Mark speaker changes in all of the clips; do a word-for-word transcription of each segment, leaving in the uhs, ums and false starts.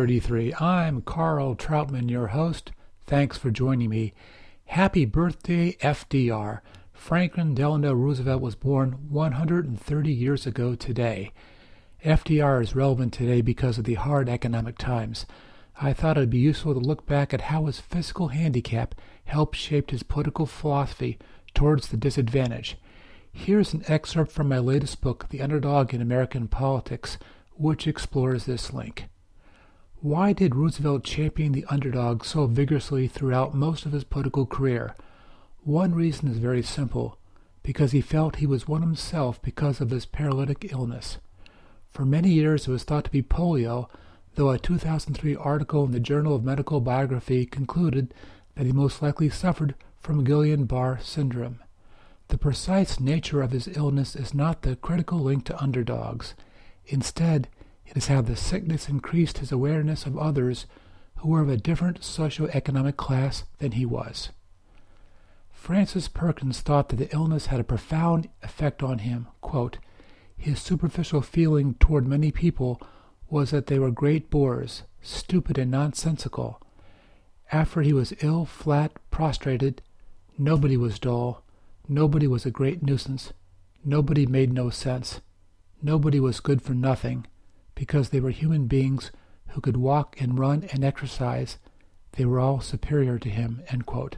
Speaker 1: thirty-three. I'm Carl Troutman, your host. Thanks for joining me. Happy birthday, F D R. Franklin Delano Roosevelt was born one hundred thirty years ago today. F D R is relevant today because of the hard economic times. I thought it would be useful to look back at how his physical handicap helped shape his political philosophy towards the disadvantaged. Here's an excerpt from my latest book, The Underdog in American Politics, which explores this link. Why did Roosevelt champion the underdog so vigorously throughout most of his political career? One reason is very simple, because he felt he was one himself because of his paralytic illness. For many years it was thought to be polio, though a two thousand three article in the Journal of Medical Biography concluded that he most likely suffered from Guillain-Barré syndrome. The precise nature of his illness is not the critical link to underdogs. Instead, it is how the sickness increased his awareness of others who were of a different socioeconomic class than he was. Francis Perkins thought that the illness had a profound effect on him. Quote, his superficial feeling toward many people was that they were great bores, stupid and nonsensical. After he was ill, flat, prostrated, nobody was dull, nobody was a great nuisance, nobody made no sense, nobody was good for nothing, because they were human beings who could walk and run and exercise. They were all superior to him. End quote.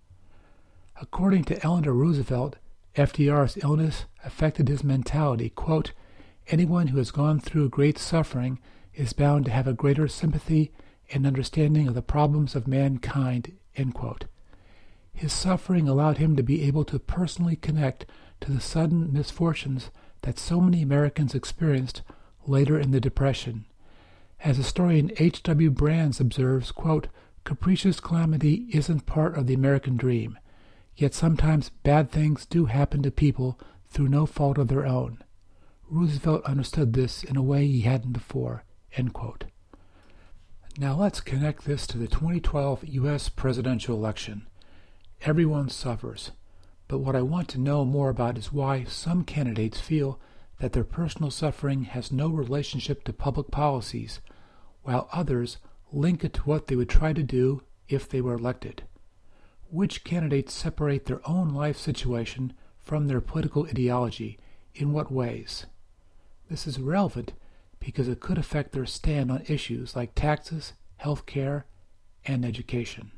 Speaker 1: According to Eleanor Roosevelt, F D R's illness affected his mentality. Quote, anyone who has gone through great suffering is bound to have a greater sympathy and understanding of the problems of mankind. End quote. His suffering allowed him to be able to personally connect to the sudden misfortunes that so many Americans experienced later in the Depression. As historian H W Brands observes, quote, capricious calamity isn't part of the American dream, yet sometimes bad things do happen to people through no fault of their own. Roosevelt understood this in a way he hadn't before. End quote. Now let's connect this to the twenty twelve U S presidential election. Everyone suffers, but what I want to know more about is why some candidates feel that their personal suffering has no relationship to public policies, while others link it to what they would try to do if they were elected. Which candidates separate their own life situation from their political ideology? In what ways? This is relevant because it could affect their stand on issues like taxes, health care, and education.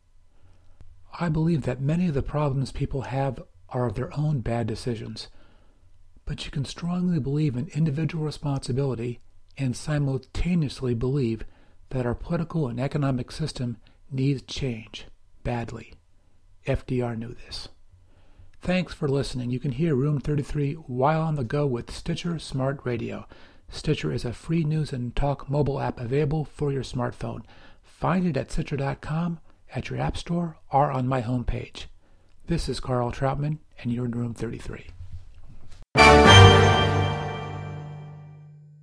Speaker 1: I believe that many of the problems people have are of their own bad decisions, but you can strongly believe in individual responsibility and simultaneously believe that our political and economic system needs change badly. F D R knew this. Thanks for listening. You can hear Room thirty-three while on the go with Stitcher Smart Radio. Stitcher is a free news and talk mobile app available for your smartphone. Find it at Stitcher dot com, at your app store, or on my homepage. This is Carl Troutman, and you're in Room thirty-three.